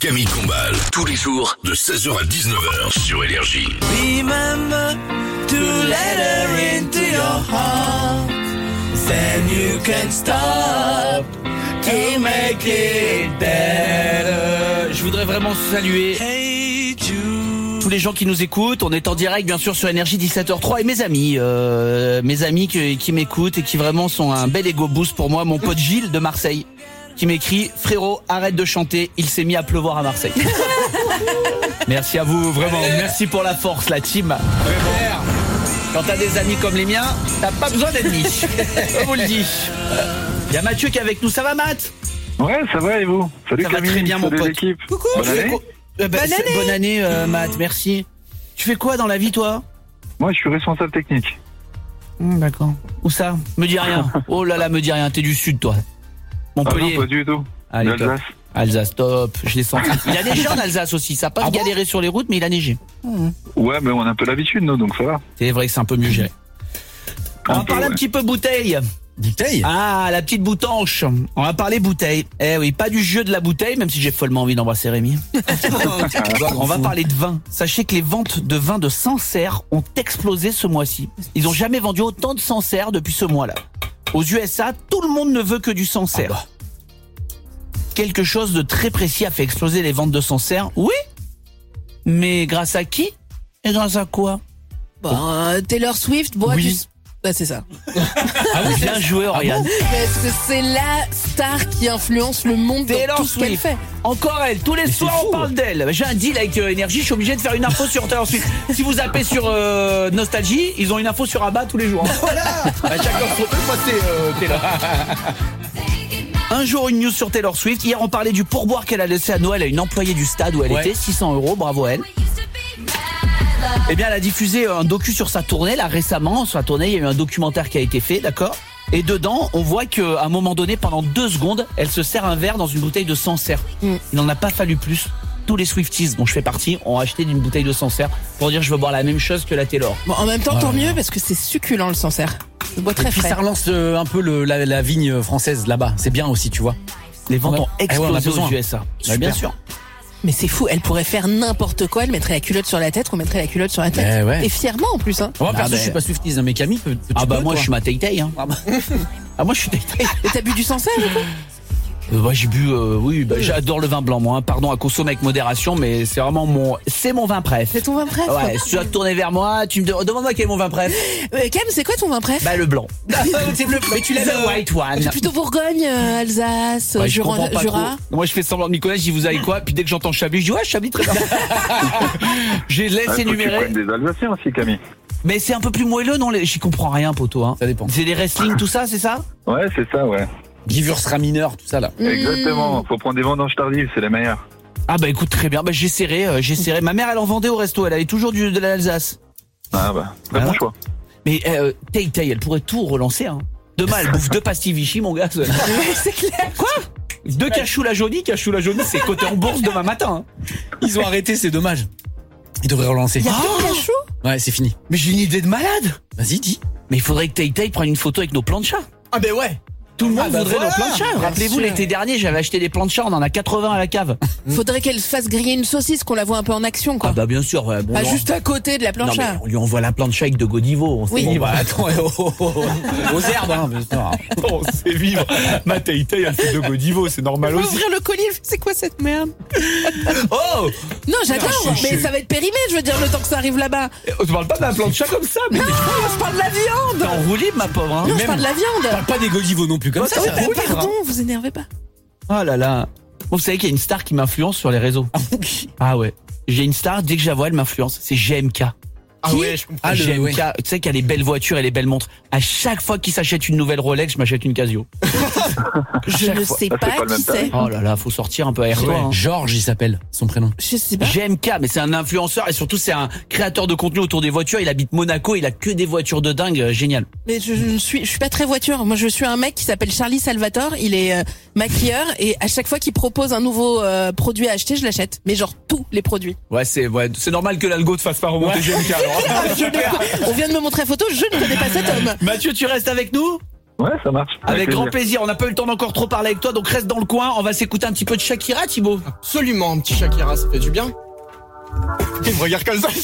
Camille Combal, tous les jours de 16h à 19h sur Énergie. Remember to let her into your heart, then you can stop to make it better. Je voudrais vraiment saluer tous les gens qui nous écoutent. On est en direct bien sûr sur Énergie 17h03 et mes amis qui m'écoutent et qui vraiment sont un bel ego boost pour moi. Mon pote Gilles de Marseille qui m'écrit: frérot, arrête de chanter, il s'est mis à pleuvoir à Marseille. Merci à vous, vraiment, merci pour la force, la team. Vraiment. Quand t'as des amis comme les miens, t'as pas besoin d'ennemis. Je vous le dis. Il y a Mathieu qui est avec nous, ça va Matt? Ouais, ça va et vous? Salut ça Camille, va très bien mon pote. l'équipe. Coucou. Bonne année. Bonne année Matt, merci. Tu fais quoi dans la vie toi? Moi je suis responsable technique. D'accord. Où ça? Me dis rien. Oh là là, me dis rien, t'es du sud toi. Montpellier. Ah non, pas du tout. Allez, L'Alsace. Alsace, top, je l'ai senti. Il a neigé en Alsace aussi, ça a pas galéré sur les routes, mais il a neigé. Ouais, mais on a un peu l'habitude, nous, donc ça va. C'est vrai que c'est un peu mieux géré. On va parler un petit peu bouteille. Bouteille? Ah, la petite boutanche. On va parler bouteille. Eh oui, pas du jeu de la bouteille, même si j'ai follement envie d'embrasser Rémi. On va parler de vin. Sachez que les ventes de vin de Sancerre ont explosé ce mois-ci. Ils ont jamais vendu autant de Sancerre depuis ce mois-là. Aux USA, tout le monde ne veut que du Sancerre. Quelque chose de très précis a fait exploser les ventes de Sancerre. Oui, mais grâce à qui? Et grâce à quoi? Taylor Swift boit Oui. du... Bah, c'est ça. Ah oui, bien joué, Oriane. Parce que c'est la star qui influence le monde dans Taylor tout ce qu'elle Swift. fait. Encore elle, tous les soirs on parle d'elle. J'ai un deal avec Énergie, je suis obligé de faire une info sur Taylor Swift. Si vous zappez sur Nostalgie, ils ont une info sur Abba tous les jours. Voilà. Chacun son truc, moi c'est Taylor. Un jour une news sur Taylor Swift. Hier on parlait du pourboire qu'elle a laissé à Noël à une employée du stade où elle était, 600 €, bravo à elle. Eh bien elle a diffusé un docu sur sa tournée là récemment. Sur sa tournée il y a eu un documentaire qui a été fait, d'accord. Et dedans on voit qu'à un moment donné pendant 2 secondes elle se sert un verre dans une bouteille de Sancerre. Il n'en a pas fallu plus. Tous les Swifties dont je fais partie ont acheté une bouteille de Sancerre pour dire je veux boire la même chose que la Taylor. Bon, en même temps, tant mieux parce que c'est succulent le Sancerre. Ça boit très Et puis frais. ça relance un peu la vigne française là-bas. C'est bien aussi, tu vois. Les ventes ont on a explosé besoin. aux USA. Ouais, bien sûr. Mais c'est fou, elle pourrait faire n'importe quoi, elle mettrait la culotte sur la tête, on mettrait la culotte sur la tête. Eh ouais. Et fièrement en plus, hein. Moi, perso, bah, je suis pas Swifties, hein, mais Camille, Ah bah peux, moi toi je suis ma tay-tay hein. Ah moi je suis tay-tay. Et t'as bu du Sancerre ou quoi? J'ai bu, j'adore le vin blanc moi, hein. Pardon, à consommer avec modération, mais c'est vraiment mon vin préf. C'est ton vin préf? Ouais, si tu vas te tourner vers moi, tu me demande-moi quel est mon vin préf. Cam, c'est quoi ton vin préf? Bah le blanc. C'est le... Mais tu l'as le white one. C'est plutôt Bourgogne, Alsace, Ouais, je comprends pas Jura. trop. Moi je fais semblant de m'y connaître, je dis vous avez quoi? Puis dès que j'entends Chablis, je dis ouais Chablis très bien. J'ai laissé Faut que tu énumérer. prennes des Alsaciens aussi, Camille. Mais c'est un peu plus moelleux non? J'y comprends rien poto hein. Ça dépend. C'est des wrestling tout ça, c'est ça? Ouais, c'est ça, ouais. Gewürztraminer, tout ça là. Exactement. Faut prendre des vendanges tardives, c'est les meilleures. Ah bah écoute très bien, bah j'essaierai. Ma mère elle en vendait au resto, elle avait toujours de l'Alsace. Ah bah, très bon choix. Mais Tay-Tay, elle pourrait tout relancer hein. Demain elle bouffe 2 pastilles Vichy mon gars. C'est clair. Quoi? 2 cachou la jaunie c'est coté en bourse demain matin hein. Ils ont arrêté, c'est dommage. Ils devraient relancer. Y'a plus de cachou? Ouais, c'est fini. Mais j'ai une idée de malade. Vas-y, dis. Mais il faudrait que Tay-Tay prenne une photo avec nos plans de chat. Ah ben ouais. Tout le monde voudrait voilà. nos plans de chat. Rappelez-vous sûr. l'été dernier j'avais acheté des plans de chat, on en a 80 à la cave. Faudrait qu'elle fasse griller une saucisse, qu'on la voit un peu en action, quoi. Ah bah bien sûr ouais, bon, Pas non. juste à côté de la Non planche mais à. on lui envoie la planche avec de Godivo, on sait Oui. vivre. Bah attends, aux herbes, hein, bien sûr. On sait vivre. Ma Tay-Tay elle fait de Godivo, c'est normal Faut aussi. ouvrir le colis, c'est quoi cette merde? Oh, Non, j'adore, je- mais ça va être périmé, je veux dire, le temps que ça arrive là-bas. tu parles pas d'un plan de chat comme ça, mais Non, je parle de la t'es viande. en roue libre ma pauvre hein. Non, je parle de la viande. Parle pas des Godivo non plus comme ça. Ouais, ça. t'as- Oh, pardon, vous énervez pas. Oh là là. Vous savez qu'il y a une star qui m'influence sur les réseaux. Ah ouais. J'ai une star, dès que je la vois, elle m'influence. C'est GMK. Ah ouais, je comprends. Ah, GMK, ouais. tu sais qu'il y a les belles voitures et les belles montres. À chaque fois qu'il s'achète une nouvelle Rolex, je m'achète une Casio. Je ne sais Ah, c'est pas pas le même qui c'est. Oh là là, faut sortir un peu air toi. hein. Georges, il s'appelle, son prénom. Je sais pas. GMK, mais c'est un influenceur et surtout c'est un créateur de contenu autour des voitures. Il habite Monaco, il a que des voitures de dingue, génial. Mais je suis pas très voiture. Moi, je suis un mec qui s'appelle Charlie Salvatore. Il est maquilleur et à chaque fois qu'il propose un nouveau produit à acheter, je l'achète. Mais genre tous les produits. Ouais, c'est normal que l'algo te fasse pas remonter GMK alors. On vient de me montrer la photo, je ne connais pas cet homme. Mathieu, tu restes avec nous? Ouais, ça marche. Avec grand plaisir, on n'a pas eu le temps d'encore trop parler avec toi, donc reste dans le coin, on va s'écouter un petit peu de Shakira, Thibaut. Absolument, un petit Shakira, ça fait du bien. Il me regarde comme ça,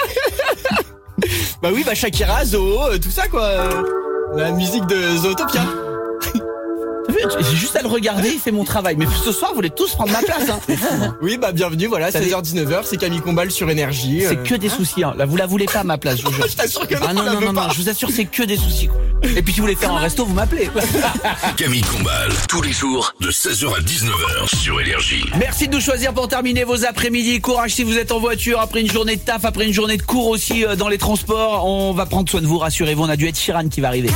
Bah oui, Shakira, Zoo, tout ça quoi. La musique de Zootopia. J'ai juste à le regarder, il fait mon travail. Mais ce soir, vous voulez tous prendre ma place, hein. Oui, bienvenue, voilà, 16h-19h, c'est Camille Combal sur Énergie. C'est que des soucis, hein. Là, vous la voulez pas, ma place, je vous jure. Je t'assure que non, Ah non, je vous assure, c'est que des soucis, quoi. Et puis si vous voulez faire un resto, vous m'appelez. Camille Combal, tous les jours de 16h à 19h sur Énergie. Merci de nous choisir pour terminer vos après-midi. Courage si vous êtes en voiture, après une journée de taf, après une journée de cours aussi dans les transports. On va prendre soin de vous, rassurez-vous, on a du Ed Sheeran qui va arriver.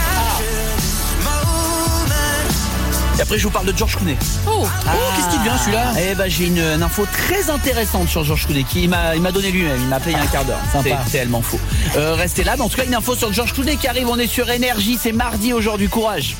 Et après je vous parle de George Clooney. Qu'est-ce qu'il devient celui-là? Eh ben j'ai une info très intéressante sur George Clooney qui m'a donné lui-même, il m'a appelé il y a un quart d'heure. C'est tellement faux. Restez là, mais en tout cas une info sur George Clooney qui arrive, on est sur Énergie, c'est mardi aujourd'hui, courage.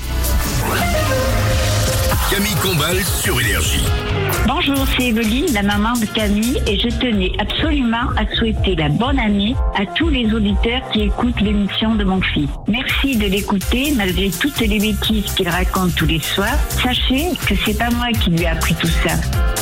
Camille Combal sur Énergie. Bonjour, c'est Evelyne, la maman de Camille, et je tenais absolument à souhaiter la bonne année à tous les auditeurs qui écoutent l'émission de mon fils. Merci de l'écouter malgré toutes les bêtises qu'il raconte tous les soirs. Sachez que c'est pas moi qui lui ai appris tout ça.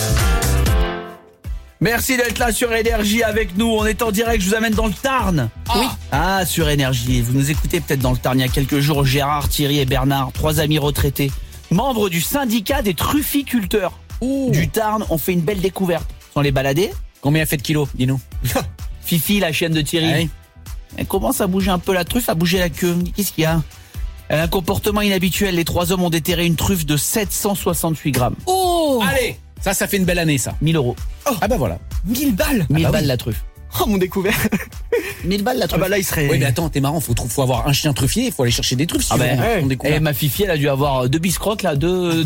Merci d'être là sur Énergie avec nous. On est en direct, je vous amène dans le Tarn. Oui. Ah, sur Énergie. Vous nous écoutez peut-être dans le Tarn. Il y a quelques jours, Gérard, Thierry et Bernard, 3 amis retraités, membres du syndicat des trufficulteurs du Tarn, ont fait une belle découverte. Sans les balader. Combien elle fait de kilos, dis-nous? Fifi, la chienne de Thierry. Ah oui. Elle commence à bouger un peu la truffe, à bouger la queue. Qu'est-ce qu'il y a? Elle a un comportement inhabituel. Les 3 hommes ont déterré une truffe de 768 grammes. Allez, ça fait une belle année, ça. 1000 euros. Ah bah voilà. 1000 balles. 1000 balles la truffe. Oh, mon découvert. 1000 balles la truffe. Ah bah là, il serait... Oui, mais attends, t'es marrant, faut avoir un chien truffier, il faut aller chercher des truffes. Si Ah tu veux, ben, on découvre. et ma Fifi, elle a dû avoir 2 biscrottes là, deux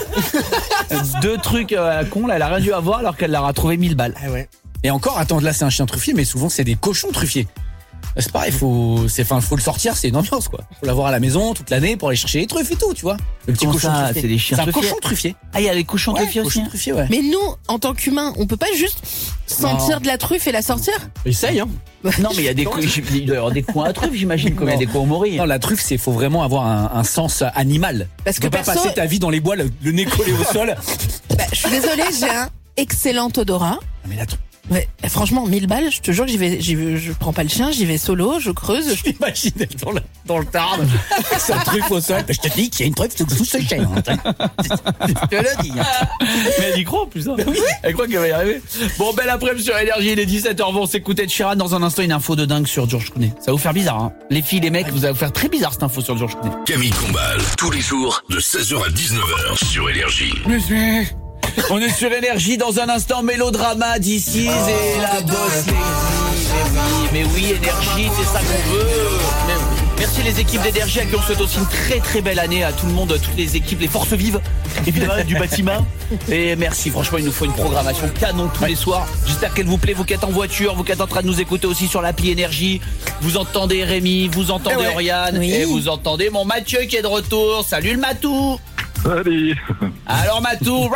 trucs à la con là, elle a rien dû avoir alors qu'elle leur a trouvé 1000 balles. Ah ouais. Et encore, attends, là c'est un chien truffier, mais souvent c'est des cochons truffiers. C'est pareil, faut le sortir, c'est une ambiance quoi. Faut l'avoir à la maison toute l'année pour aller chercher les truffes et tout, tu vois. Le petit Comment cochon ça, truffier. c'est des chiens C'est un truffiers. cochon truffier. Ah, il y a les cochons truffiers aussi. Cochon truffier, ouais. Mais nous, en tant qu'humains, on peut pas juste sentir de la truffe et la sortir? Essaye, hein. Non, mais il y a des il doit y avoir des coins à truffe, j'imagine, comme il y a des coins au mori. Non, la truffe, faut vraiment avoir un sens animal. Parce Tu que peux pas perso- passer ta vie dans les bois, le nez collé au sol. Bah, je suis désolée, j'ai un excellent odorat. Ah, mais la truffe, Ouais, franchement, 1000 balles, je te jure que je prends pas le chien, j'y vais solo, je creuse. j'imagine être dans le Tarn, sa truffe au sol. Je te dis qu'il y a une truffe sous ce chien. Je te le dis. Mais elle y croit en plus. Hein. Oui. Elle croit qu'elle va y arriver. Bon, belle après-midi sur Énergie, il est 17h, on s'écouter de Sheeran. Dans un instant, une info de dingue sur George Clooney. Ça va vous faire bizarre, hein. Les filles, les mecs, vous allez vous faire très bizarre cette info sur George Clooney. Camille Combal, tous les jours de 16h à 19h sur Énergie. On est sur Énergie, dans un instant, mélodrama d'ici et la bosse. Mais oui, Énergie, c'est ça qu'on veut. Merci les équipes d'Énergie à qui on souhaite aussi une très très belle année à tout le monde, toutes les équipes, les forces vives, évidemment, du bâtiment. Et merci, franchement, il nous faut une programmation canon tous les soirs. J'espère qu'elle vous plaît, vous qui êtes en voiture, vous qui êtes en train de nous écouter aussi sur l'appli Énergie. Vous entendez Rémi, vous entendez Oriane, Oui. et vous entendez mon Mathieu qui est de retour. Salut le Matou. Salut. Alors Matou,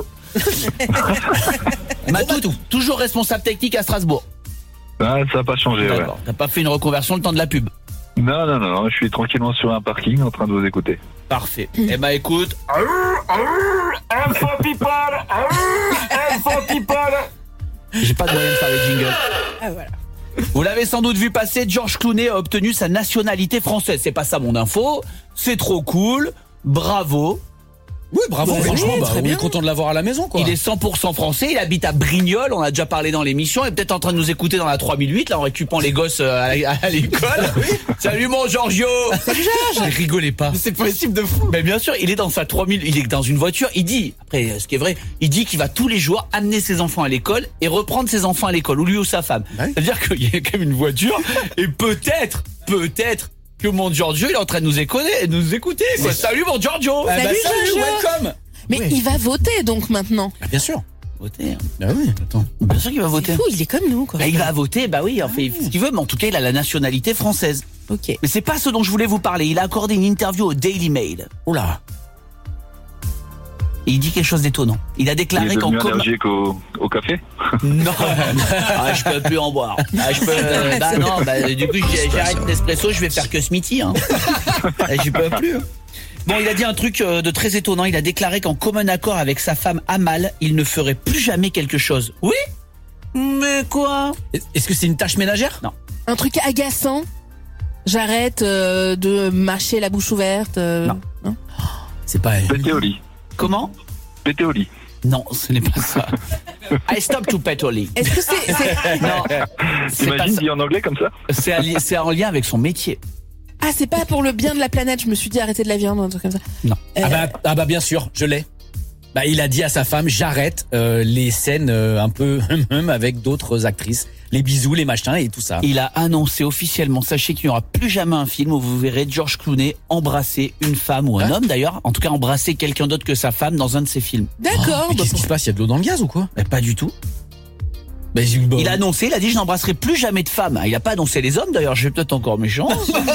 Matou, toujours responsable technique à Strasbourg. Ah, ça n'a pas changé, ouais. D'accord, t'as pas fait une reconversion le temps de la pub. Non, je suis tranquillement sur un parking en train de vous écouter. Parfait. Eh ben écoute, info people, j'ai pas de moyen de faire les jingles. Ah, voilà. Vous l'avez sans doute vu passer, George Clooney a obtenu sa nationalité française. C'est pas ça mon info, c'est trop cool, bravo. Oui, bravo, Ouais, franchement, oui, bah, très on bien. est content de l'avoir à la maison, quoi. Il est 100% français, il habite à Brignoles, on a déjà parlé dans l'émission, il est peut-être en train de nous écouter dans la 3008, là en récupérant les gosses à l'école. Salut mon Giorgio. Salut Georges. Rigolez pas. C'est possible de fou. Mais bien sûr, il est dans sa 3000, il est dans une voiture, il dit, après ce qui est vrai, il dit qu'il va tous les jours amener ses enfants à l'école et reprendre ses enfants à l'école, ou lui ou sa femme. Ouais. C'est-à-dire qu'il y a quand même une voiture et peut-être que mon Giorgio il est en train de nous écouter quoi. Salut mon Giorgio. Ah, bah, Salut, Giorgio. welcome. Mais il va voter donc maintenant. Bah, bien sûr. Voter. Ah oui, attends. Bien sûr qu'il va voter. Fou, il est comme nous quoi. Bah, il va voter, bah oui, en fait, ce qu'il veut, mais en tout cas, il a la nationalité française. Ok. Mais c'est pas ce dont je voulais vous parler. Il a accordé une interview au Daily Mail. Oula. Et il dit quelque chose d'étonnant. Il a Il déclaré est qu'en devenu commun... allergique au café. Non. Ah, je peux plus en boire. Ah, je peux... Bah non, bah du coup, j'arrête Nespresso, je vais faire que Smithy. Hein. Je peux plus. Bon, il a dit un truc de très étonnant. Il a déclaré qu'en commun accord avec sa femme Amal, il ne ferait plus jamais quelque chose. Oui? Mais quoi? Est-ce que c'est une tâche ménagère? Non. Un truc agaçant. J'arrête de marcher la bouche ouverte. Non. C'est pas... Péter au lit. Comment? Péter au lit. Non, ce n'est pas ça. I stop to pet au lit. Est-ce que c'est... Non, c'est pas T'imagines ça. dit en anglais comme ça? C'est en lien avec son métier. Ah, c'est pas pour le bien de la planète. Je me suis dit arrêter de la viande, un truc comme ça. Non. Ah bah bien sûr, je l'ai. Bah il a dit à sa femme, j'arrête les scènes un peu avec d'autres actrices, les bisous, les machins et tout ça. Il a annoncé officiellement, sachez qu'il n'y aura plus jamais un film où vous verrez George Clooney embrasser une femme ou un homme d'ailleurs, en tout cas embrasser quelqu'un d'autre que sa femme dans un de ses films. D'accord. Mais qu'est-ce qui se passe? Il y a de l'eau dans le gaz ou quoi? Mais pas du tout. Bah, Il a annoncé, il a dit je n'embrasserai plus jamais de femmes. Il a pas annoncé les hommes d'ailleurs, je vais peut-être encore méchant.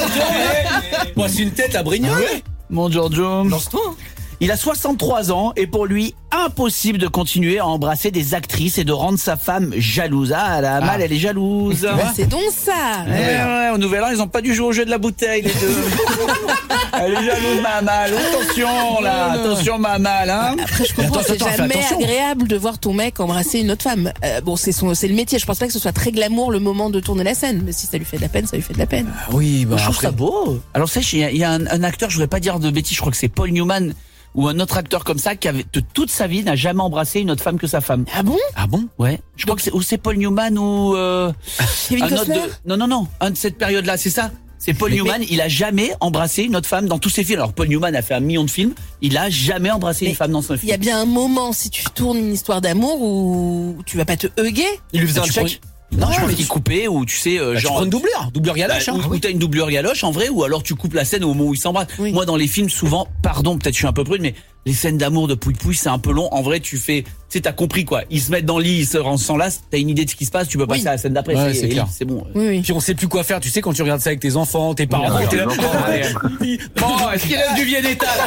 Moi c'est une tête à Brignoles. Mon Giorgio. Lance-toi. Il a 63 ans et pour lui, impossible de continuer à embrasser des actrices et de rendre sa femme jalouse. Ah, la Amal, elle est jalouse. Bah, c'est donc ça. Ouais, au Nouvel An, ils ont pas dû jouer au jeu de la bouteille, les deux. Elle est jalouse, ma Amal. Attention, là. Attention, ma Amal, hein. Après, je comprends, c'est Attends, fais jamais attention. agréable de voir ton mec embrasser une autre femme. Bon, c'est le métier. Je pense pas que ce soit très glamour le moment de tourner la scène. Mais si ça lui fait de la peine, ça lui fait de la peine. Ah oui, bah Je trouve après. ça beau. Alors, sachez, il y a un acteur, je voudrais pas dire de bêtises, je crois que c'est Paul Newman ou un autre acteur comme ça qui avait de toute sa vie n'a jamais embrassé une autre femme que sa femme. Ah bon? Ah bon? Ouais. Je crois que c'est Paul Newman ou Kevin un autre Costner? non, un de cette période-là, c'est ça. C'est Paul Newman, il a jamais embrassé une autre femme dans tous ses films. Alors Paul Newman a fait 1 million de films, il a jamais embrassé une femme dans son Il y film. a bien un moment, si tu tournes une histoire d'amour, où tu vas pas te huguer. Il lui faisait un Tu check. Non, je pense qu'il coupait ou tu sais Bah, tu genre prends une doublure galoche. bah, ou t'as une doublure galoche en vrai, ou alors tu coupes la scène au moment où ils s'embrassent. Oui. Moi dans les films souvent, pardon, peut-être je suis un peu prude, mais les scènes d'amour de pouille c'est un peu long. En vrai, tu sais, t'as compris quoi. Ils se mettent dans le lit, ils se s'enlacent, t'as une idée de ce qui se passe, tu peux passer à la scène d'après. Ouais, c'est clair. C'est bon. Oui, oui. Puis on sait plus quoi faire, tu sais, quand tu regardes ça avec tes enfants, tes parents, Ouais, t'es là. les enfants, Allez. Bon, est-ce qu'il reste du Viennetta là?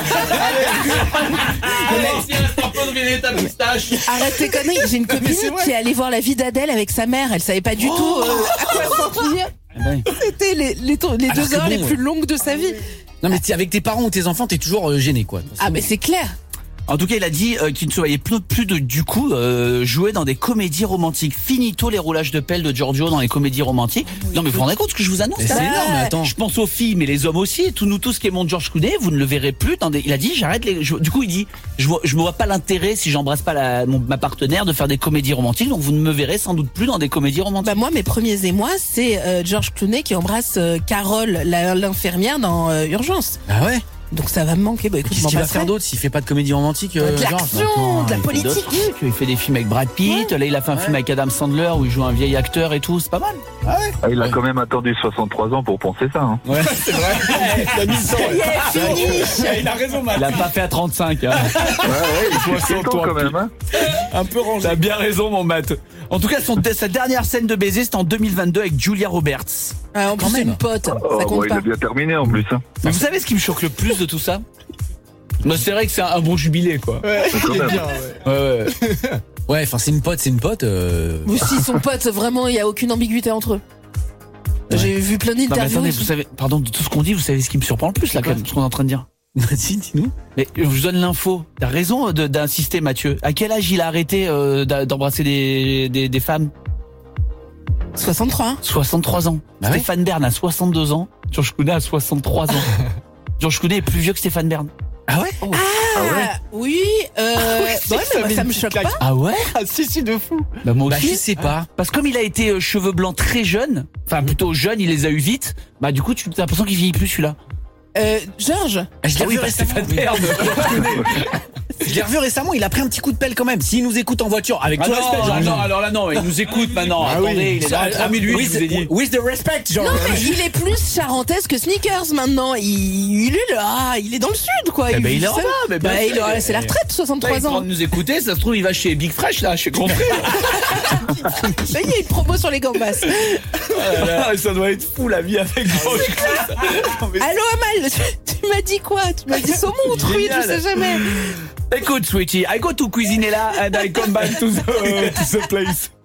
Allez, s'il reste un peu de Viennetta moustache. Arrête tes conneries. J'ai une copine qui est allée voir la vie d'Adèle avec sa mère. Elle savait pas du tout à quoi s'en tenir. C'était les 2 Alors que heures les bon, plus longues de sa vie. Non mais avec tes parents ou tes enfants, t'es toujours gêné quoi. Ah, mais c'est clair. En tout cas, il a dit qu'il ne se voyait plus du coup jouer dans des comédies romantiques. Finito les roulages de pelle de Giorgio dans les comédies romantiques. Non mais vous vous rendez compte ce que je vous annonce Mais là c'est énorme, mais attends. Je pense aux filles, mais les hommes aussi. Nous tous qui aimons George Clooney, vous ne le verrez plus dans des. Il a dit j'arrête les. Du coup, il dit je me vois pas l'intérêt si j'embrasse pas ma partenaire de faire des comédies romantiques. Donc vous ne me verrez sans doute plus dans des comédies romantiques. Bah moi, mes premiers émois, c'est George Clooney qui embrasse Carole, l'infirmière dans Urgence. Ah ouais. Donc ça va me manquer. Bah écoute, je Qu'est-ce m'en qu'il va passerai. faire d'autre s'il fait pas de comédie romantique De genre l'action, de la Il fait d'autres politique. trucs. Il fait des films avec Brad Pitt. Là, il a fait un film avec Adam Sandler où il joue un vieil acteur et tout. C'est pas mal. Ah, il a quand même attendu 63 ans pour penser ça. Hein. Ouais. C'est vrai. Il a mis le temps. Yeah, finish. Il a raison, Matt. Il a pas fait à 35. Hein. Il est 60 ans quand même. Hein. Un peu rangé. T'as bien raison, mon Matt. En tout cas, sa dernière scène de baiser, c'était en 2022 avec Julia Roberts. Ah, en plus, c'est même. une pote. Oh, Ça bon, compte il pas. a bien terminé en plus. Hein. Mais vous savez ce qui me choque le plus de tout ça? Bah, c'est vrai que c'est un bon jubilé, quoi. Ouais, quand il est même. bien, ouais. Ouais, enfin c'est une pote. Ou s'ils sont potes, vraiment, il y a aucune ambiguïté entre eux. J'ai vu plein Non, mais d'interviews. attendez, vous savez, pardon, de tout ce qu'on dit, vous savez ce qui me surprend le plus, là, quand même, ce qu'on est en train de dire. Vas-y, dis-nous. Mais je vous donne l'info. T'as raison d'insister, Mathieu. À quel âge il a arrêté d'embrasser des femmes? 63. 63 ans. Bah ouais. Stéphane Bern a 62 ans. George Clooney a 63 ans. George Clooney est plus vieux que Stéphane Bern. Ah ouais. Ah, oui, ouais, mais moi, ça me choque pas. Ah ouais? Ah, si, de fou. Bah moi Bah aussi. je sais pas. Parce que comme il a été cheveux blancs très jeune, enfin plutôt jeune, il les a eu vite, bah du coup tu as l'impression qu'il vieillit plus celui-là. Georges. Je l'ai Ah oui, revu bah, récemment. Stéphane Bern. Je l'ai revu récemment. Il a pris un petit coup de pelle quand même. S'il nous écoute en voiture, avec Ah tout le respect, non, genre. non, alors là non, il nous écoute maintenant. Ah Attendez, oui. il est dans 3008, Oui, je vous ai dit. with the respect, genre. Non, mais il est plus charentaise que Sneakers maintenant. Il est là, il est dans le sud, quoi. Eh ben, il est en sait- bas, mais bien bah, sûr. c'est la retraite, Là, il 63 est en train ans. de nous écouter, ça se trouve il va chez Big Fresh là, chez Grand Frère. Ça y est, il y a une promo sur les gambas. Ça doit être fou la vie avec George. Allô, Amal, tu m'as dit quoi? Tu m'as dit saumon ou truite, je sais jamais. Écoute, sweetie, I go to Cuisinella and I come back to the place.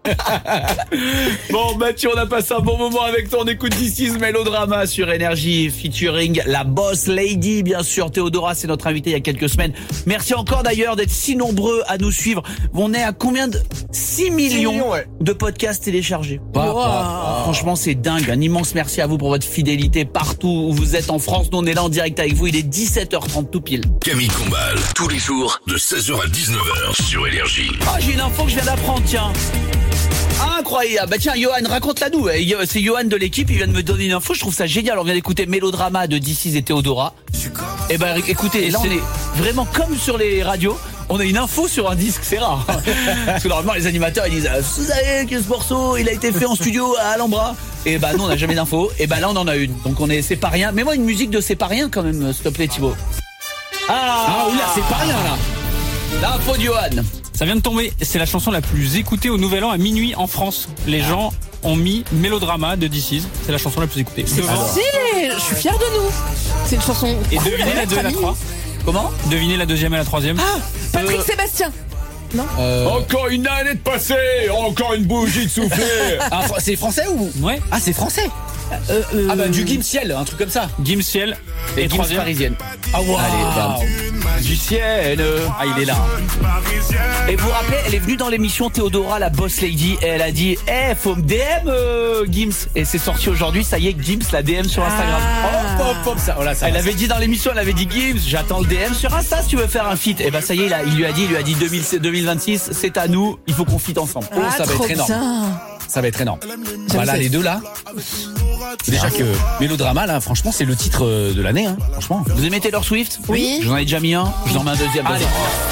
Bon Mathieu, on a passé un bon moment avec toi. On écoute This Is Melodrama sur Énergie featuring la Boss Lady, bien sûr. Théodora, c'est notre invitée il y a quelques semaines. Merci encore d'ailleurs d'être si nombreux à nous suivre. On est à combien de 6 millions ouais. de podcasts téléchargés. Franchement, c'est dingue. Un immense merci à vous pour votre fidélité partout où vous êtes en France. Nous, on est là en direct avec vous. Il est 17h30 tout pile. Camille Combal, tous les jours de 16h à 19h sur Énergie. Ah, j'ai une info que je viens d'apprendre, tiens. Incroyable. Bah tiens, Johan, raconte-la nous. C'est Johan de l'équipe, il vient de me donner une info, je trouve ça génial. On vient d'écouter Mélodrama de This Is et Théodora. Et bah écoutez, là on est vraiment comme sur les radios. On a une info sur un disque, c'est rare. Parce que normalement les animateurs ils disent vous savez que ce morceau il a été fait en studio à Alhambra. Et bah nous on n'a jamais d'info. Et bah là on en a une. Donc on est C'est pas rien. Mets-moi une musique de C'est pas rien quand même, s'il te plaît Thibaut. Ah oula, c'est pas rien là. L'info de Johan. Ça vient de tomber, c'est la chanson la plus écoutée au Nouvel An à minuit en France. Les gens ont mis Mélodrama de This Is, c'est la chanson la plus écoutée. Stylé, je suis fière de nous. C'est une chanson. Et cool, devinez la 2 et la 3. Comment? Devinez la 2e et la 3e. Patrick Sébastien. Non. Encore une année de passé, encore une bougie de souffler. Ah, c'est français ou? Ouais. Ah, c'est français. Ah bah du Gims Ciel, un truc comme ça. Gims Ciel Et et Gims 3e. parisienne. Ah wow. Allez, bam. Du ciel. Ah, il est là. Et vous vous rappelez, elle est venue dans l'émission Théodora, la Boss Lady, et elle a dit faut me DM Gims. Et c'est sorti aujourd'hui, ça y est, Gims la DM sur Instagram. Hop hop hop, ça. Voilà, ça. Elle avait dit dans l'émission, elle avait dit Gims, j'attends le DM sur Insta si tu veux faire un feat. Et bah ça y est, là, il lui a dit 2026, c'est à nous, il faut qu'on feat ensemble. Oh, ça va trop être énorme. bien. Ça va être énorme. Voilà, ça. les deux là. Déjà que Mélodrama là, franchement, c'est le titre de l'année, hein. Franchement. Vous aimez Taylor Swift? Oui. J'en ai déjà mis un, je vous en mets un deuxième. Allez.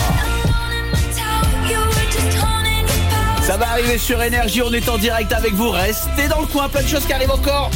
Ça va arriver sur Énergie, on est en direct avec vous. Restez dans le coin, plein de choses qui arrivent encore.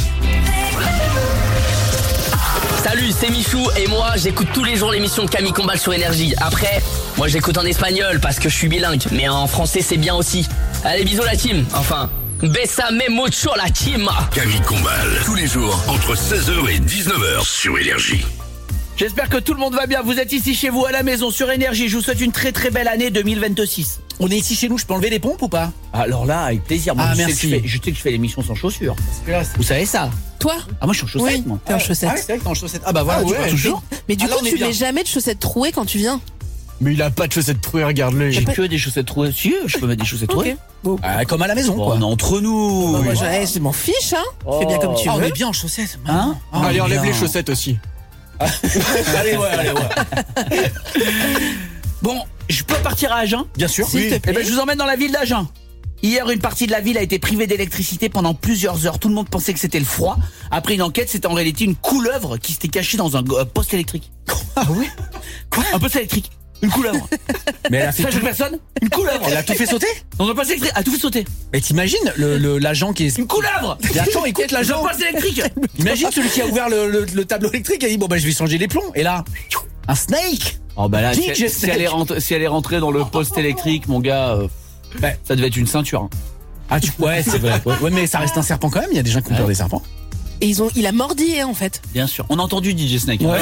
Salut, c'est Michou et moi j'écoute tous les jours l'émission de Camille Combal sur Énergie. Après, moi j'écoute en espagnol parce que je suis bilingue, mais en français c'est bien aussi. Allez, bisous la team. Enfin, besame mucho la team. Camille Combal, tous les jours entre 16h et 19h sur Énergie. J'espère que tout le monde va bien. Vous êtes ici chez vous à la maison sur Énergie. Je vous souhaite une très très belle année 2026. On est ici chez nous, je peux enlever les pompes ou pas? Alors là, avec plaisir. Moi, je merci. sais que je fais l'émission sans chaussures. Vous savez ça? Toi? Ah moi je suis en chaussettes, Oui, moi. t'es en chaussettes. Ah, c'est vrai que t'es en chaussettes. Ah bah voilà, Ah tu ouais, vois, toujours. Mais du Ah, là, coup, on est tu bien. mets jamais de chaussettes trouées quand tu viens. Mais il a pas de chaussettes trouées, regarde-le. J'ai que des chaussettes trouées. Si, je peux mettre des chaussettes trouées. Bon. Ah, comme à la maison, Bon, quoi. on est entre nous. Bah, moi, je m'en fiche, hein. Fais bien comme tu Oh, on veux. est bien en chaussettes. Hein? Oh, Allez, on est enlève bien. les chaussettes aussi. Allez, ouais. Bon, je peux partir à Agen? Bien sûr. S'il te Eh plaît. ben, je vous emmène dans la ville d'Agen. Hier, une partie de la ville a été privée d'électricité pendant plusieurs heures. Tout le monde pensait que c'était le froid. Après une enquête, c'était en réalité une couleuvre qui s'était cachée dans un poste électrique. Ah oui? Quoi? Un poste électrique. Une couleuvre. Mais elle a fait Ça, tout. je personne? Une couleuvre. Elle a tout fait sauter? Dans un poste électrique. A tout fait sauter. Mais t'imagines l'agent qui est. Une couleuvre. Mais attends, écoute Dans un l'agent. poste électrique. Imagine celui qui a ouvert le tableau électrique et dit bon bah je vais changer les plombs. Et là, un snake. Oh bah là, DJ si elle est rentrée dans le poste électrique, mon gars, Ouais. ça devait être une ceinture. Hein. Ah ouais c'est vrai. Ouais mais ça reste un serpent quand même. Il y a des gens qui ont peur des serpents. Et il a mordi, en fait. Bien sûr. On a entendu DJ Snake. Hein.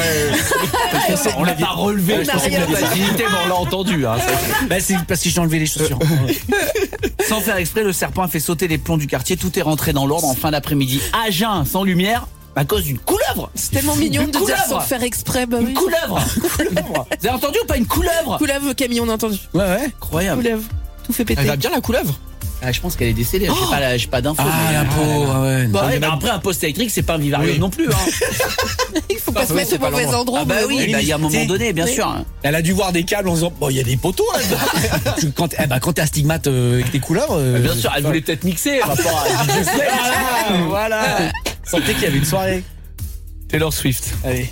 On l'a pas relevé. On Je a pensais que rien la dit. facilité, mais on l'a entendu. Hein. Bah c'est parce que j'ai enlevé les chaussures. Sans faire exprès, le serpent a fait sauter les plombs du quartier. Tout est rentré dans l'ordre en fin d'après-midi. Agen, sans lumière, à cause d'une couleuvre. C'est tellement mignon Une de dire couleuvre. sans faire exprès. Bah Une oui. couleuvre. Vous avez entendu ou pas une couleuvre? Couleuvre, Camille, on a entendu. Ouais. Incroyable. Couleuvre. Tout fait péter. Elle va bien la couleuvre? Ah, je pense qu'elle est décédée. J'ai pas d'infos. Ah mais, la pauvre. Ouais. Bah ouais, mais après un poste électrique, c'est pas un vivarium Oui. non plus. Hein. Il faut pas se mettre c'est au pas mauvais l'endroit. endroit. Ah bah au mauvais oui, moment. bah, il y a un moment Oui. donné, bien Oui. sûr. Hein. Elle a dû voir des câbles en disant bon il y a des poteaux là-dedans. quand t'es astigmate avec tes couleurs. Bien sûr, elle voulait peut-être mixer par rapport à DJ Snake. Voilà. Sentait qu'il y avait une soirée. Taylor Swift. Allez.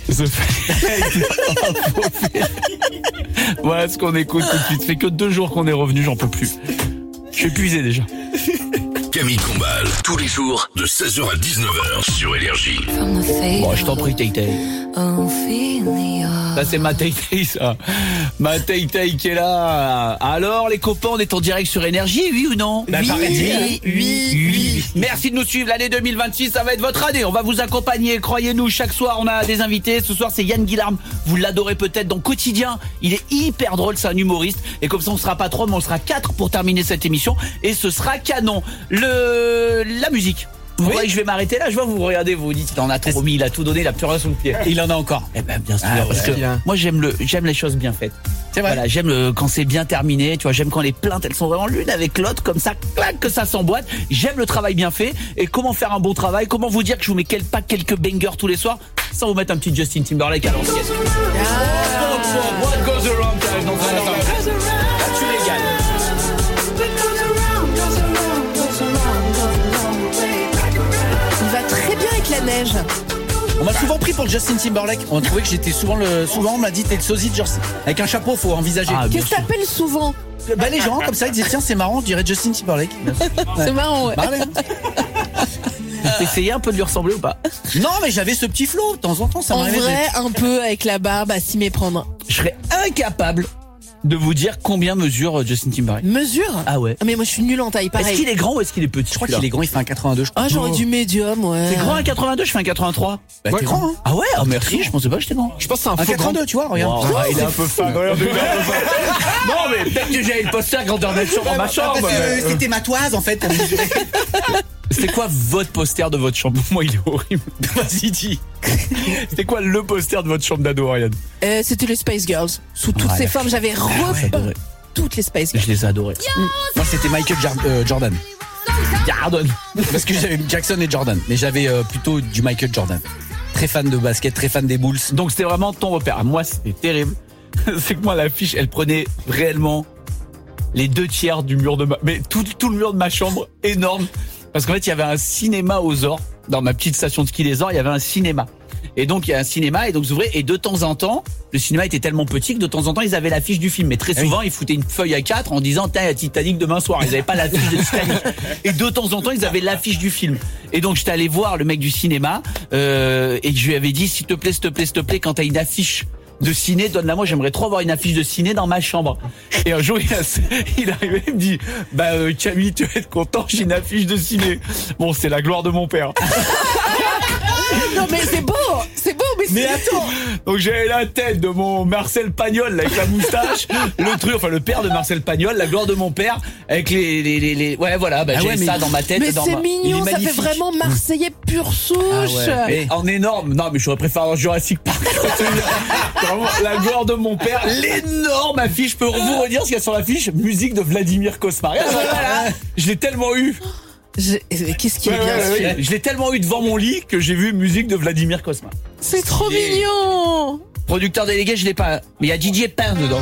Voilà ce qu'on écoute tout de suite. Ça fait que 2 jours qu'on est revenu, j'en peux plus. Je suis épuisé déjà. Camille Combal, tous les jours de 16h à 19h sur Énergie. Bon, je t'en prie, Tay Tay. Ça, c'est ma Tay Tay, ça. Ma Tay Tay qui est là. Alors, les copains, on est en direct sur Énergie, oui ou non? Oui. Merci de nous suivre. L'année 2026, ça va être votre année. On va vous accompagner. Croyez-nous, chaque soir, on a des invités. Ce soir, c'est Yann Guillarme. Vous l'adorez peut-être dans Quotidien. Il est hyper drôle, c'est un humoriste. Et comme ça, on sera pas 3, mais on sera 4 pour terminer cette émission. Et ce sera canon. La musique. Vous voyez que je vais m'arrêter là, je vois, vous regardez, vous vous dites, il en a trop mis, il a tout donné, il a plus rien sous le pied. Il en a encore. Eh ben, bien sûr, parce que moi, j'aime les choses bien faites. C'est vrai. Voilà, j'aime quand c'est bien terminé, tu vois, j'aime quand les plaintes, elles sont vraiment l'une avec l'autre, comme ça, clac, que ça s'emboîte. J'aime le travail bien fait. Et comment faire un bon travail, comment vous dire que je vous mets quelques bangers tous les soirs, sans vous mettre un petit Justin Timberlake à l'ancienne. What goes around, dans un instant. Là, tu les gagnes. Il va très bien avec la neige. On m'a souvent pris pour le Justin Timberlake. On trouvait que j'étais souvent on m'a dit t'es le sosie de Justin. Avec un chapeau, faut envisager. Qu'est-ce que t'appelles souvent? Bah les gens comme ça ils disaient tiens c'est marrant, je dirais Justin Timberlake. C'est marrant, ouais. Essayez un peu de lui ressembler ou pas? Non mais j'avais ce petit flow, de temps en temps ça En m'arrivait. vrai, un peu avec la barbe à s'y méprendre. Je serais incapable de vous dire combien mesure Justin Timberlake. Mesure? Ah ouais. Mais moi je suis nulle en taille, pareil. Est-ce qu'il est grand ou est-ce qu'il est petit? Je crois qu'il est grand, il fait un 82 je crois. Ah, j'aurais du médium, ouais. C'est grand un 82, je fais un 83. Bah, t'es grand hein. Ah ouais, oh merci, je pensais pas que j'étais grand. Je pense que c'est un Un faux grand. 82 tu vois, regarde. Oh, il est un peu fan. Non mais peut-être que j'ai le poster grandeur nature dans ma chambre. C'était ma toise en fait pour mesurer. C'est quoi votre poster de votre chambre? Moi il est horrible. Vas-y dis. C'était quoi le poster de votre chambre d'ado, Ariane? C'était les Spice Girls. Sous toutes ses formes, j'avais repeint toutes les Spice Girls. Je les ai adorés. Moi c'était Michael Jordan. Jordan. Parce que j'avais Jackson et Jordan, mais j'avais plutôt du Michael Jordan. Très fan de basket, très fan des Bulls. Donc c'était vraiment ton repère. Moi c'était terrible. C'est que moi l'affiche elle prenait réellement les 2/3 du mur de mais tout le mur de ma chambre énorme. Parce qu'en fait il y avait un cinéma aux Ors. Dans ma petite station de ski des Ors il y avait un cinéma. Et donc il y a un cinéma et donc vous ouvrez et de temps en temps le cinéma était tellement petit que de temps en temps ils avaient l'affiche du film, mais très souvent ils foutaient une feuille à 4 en disant t'as Titanic demain soir, ils avaient pas l'affiche de Titanic. Et de temps en temps ils avaient l'affiche du film. Et donc j'étais allé voir le mec du cinéma et je lui avais dit s'il te plaît quand t'as une affiche de ciné, donne-la moi, j'aimerais trop avoir une affiche de ciné dans ma chambre. Et un jour il arrivait, il me dit Camille tu vas être content, j'ai une affiche de ciné. Bon c'est la gloire de mon père. Non mais c'est beau mais attends. Donc j'avais la tête de mon Marcel Pagnol avec la moustache, le père de Marcel Pagnol, la gloire de mon père avec les ouais voilà, j'ai ça dans ma tête. Mais c'est mignon, ça fait vraiment Marseillais pur souche. Et en énorme. Non mais j'aurais préféré un Jurassic Park. Vraiment la gloire de mon père, l'énorme affiche. Je peux vous redire ce qu'il y a sur l'affiche? Musique de Vladimir Cosma. Voilà. Je l'ai tellement eu. Qu'est-ce qui est bien ce film? Je l'ai tellement eu devant mon lit que j'ai vu musique de Vladimir Cosma. C'est trop mignon. Producteur délégué, je l'ai pas, mais il y a Didier Pain dedans.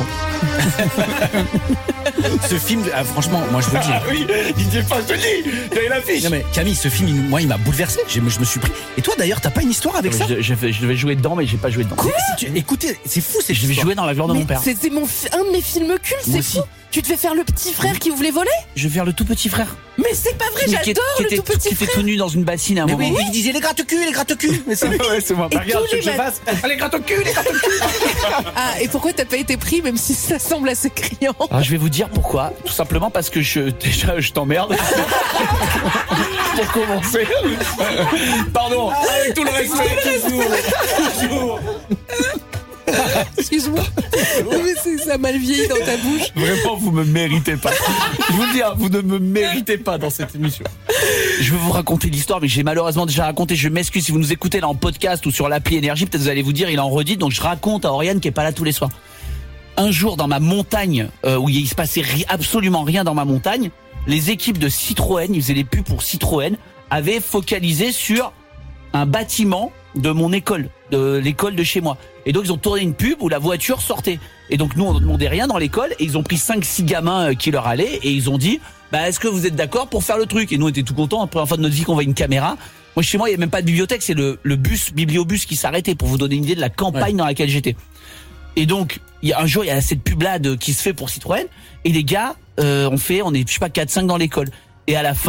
Ce film, franchement, moi je vous le dis. Ah oui, Didier Pain, je te dis, j'avais l'affiche. Non mais Camille, ce film, il m'a bouleversé. Je me suis pris. Et toi d'ailleurs, t'as pas une histoire avec ça? Je devais jouer dedans, mais j'ai pas joué dedans. Quoi? Écoutez, c'est fou, je devais jouer dans La gloire de mon père. C'est un de mes films cultes, c'est fou. Tu devais faire le petit frère qui voulait voler? Je vais faire le tout petit frère. Mais c'est pas vrai, j'adore le tout petit frère. Qui était tout nu dans une bassine à un moment. Oui, il disait les gratte-culs. Mais c'est moi. Et Regarde ce que tous les je fasse. Les gratte-culs. Ah, et pourquoi t'as pas été pris, même si ça semble assez criant? Alors, je vais vous dire pourquoi. Tout simplement parce que je t'emmerde. Pour commencer. Pardon, avec tout le respect, toujours. Excuse-moi. Mais ça a mal vieilli dans ta bouche. Vraiment, vous me méritez pas. Je vous le dis, vous ne me méritez pas dans cette émission. Je vais vous raconter l'histoire, mais j'ai malheureusement déjà raconté. Je m'excuse si vous nous écoutez là en podcast ou sur l'appli Énergie. Peut-être vous allez vous dire, il en redit. Donc je raconte à Oriane qui est pas là tous les soirs. Un jour dans ma montagne, où il se passait absolument rien dans ma montagne, les équipes de Citroën, ils faisaient des pubs pour Citroën, avaient focalisé sur un bâtiment de mon école, de l'école de chez moi. Et donc ils ont tourné une pub où la voiture sortait. Et donc nous on ne demandait rien dans l'école et ils ont pris 5-6 gamins qui leur allaient et ils ont dit est-ce que vous êtes d'accord pour faire le truc? Et nous on était tout contents, la première fois de notre vie qu'on voit une caméra. Moi chez moi il n'y a même pas de bibliothèque, c'est le bibliobus qui s'arrêtait pour vous donner une idée de la campagne dans laquelle j'étais. Et donc un jour il y a cette pub là qui se fait pour Citroën et les gars on est je sais pas 4-5 dans l'école. Et à la fin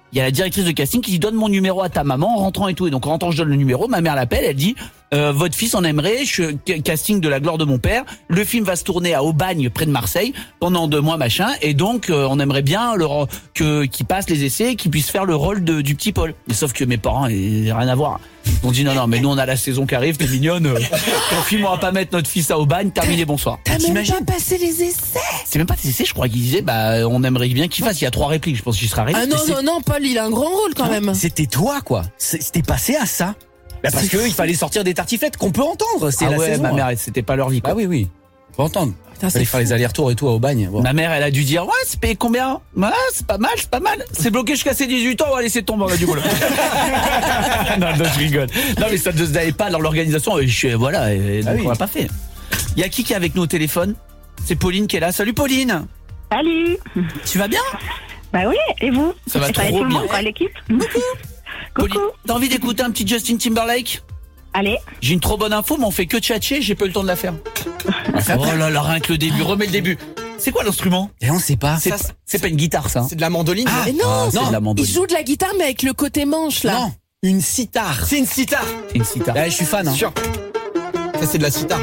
il y a la directrice de casting qui dit donne mon numéro à ta maman en rentrant et tout. Et donc en rentrant, je donne le numéro, ma mère l'appelle, elle dit votre fils en aimerait, je suis casting de La gloire de mon père. Le film va se tourner à Aubagne, près de Marseille, pendant 2 mois, machin. Et donc on aimerait bien qu'il passe les essais, qu'il puisse faire le rôle du petit Paul. Et sauf que mes parents, ils rien à voir. Ils ont dit non, mais nous on a la saison qui arrive, t'es mignonne. Ton film, on va pas mettre notre fils à Aubagne. Terminé, bonsoir. T'as même pas passé les essais. C'est même pas des essais, je crois qu'ils disaient on aimerait bien qu'il fasse. Il y a 3 répliques, je pense qu'il sera réplique. Ah non, Paul, il a un grand rôle quand même. C'était toi, quoi. C'était passé à ça. Bah parce qu'il fallait sortir des tartiflettes qu'on peut entendre. C'est la saison. Ma mère, c'était pas leur vie, quoi. Ah oui. On peut entendre. Il fallait faire les allers-retours et tout à Aubagne. Bon. Ma mère, elle a dû dire, ouais, c'est payé combien? Ouais, c'est pas mal. C'est bloqué jusqu'à ses 18 ans, on va laisser tomber, on a du boulot. non, je rigole. Non, mais ça ne se n'allait pas dans l'organisation. Donc on l'a pas fait. Il y a qui est avec nous au téléphone? C'est Pauline qui est là. Salut Pauline. Salut. Tu vas bien? Bah oui, et vous? Ça va trop tout le bien. monde, quoi, l'équipe? Pauline, t'as envie d'écouter un petit Justin Timberlake? Allez. J'ai une trop bonne info, mais on fait que tchatcher, j'ai pas eu le temps de la faire. Oh là là, rien que le début, remets le début. C'est quoi l'instrument? Et on sait pas. C'est pas une guitare, ça. C'est de la mandoline. Mais non, c'est de la mandoline. il joue de la guitare mais avec le côté manche là. Non, une sitar. C'est une sitar. C'est une sitar. Ouais, je suis fan. Hein. Sûr. Ça, c'est de la sitar.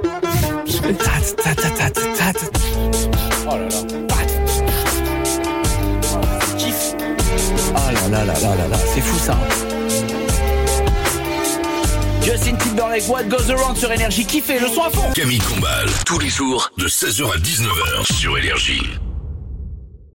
Oh là là. Kiff. Oh là là, c'est fou ça. Justin Timberlake, What Goes Around sur Énergie. Kiffez le son à fond. Camille Combal, tous les jours de 16h à 19h sur Énergie.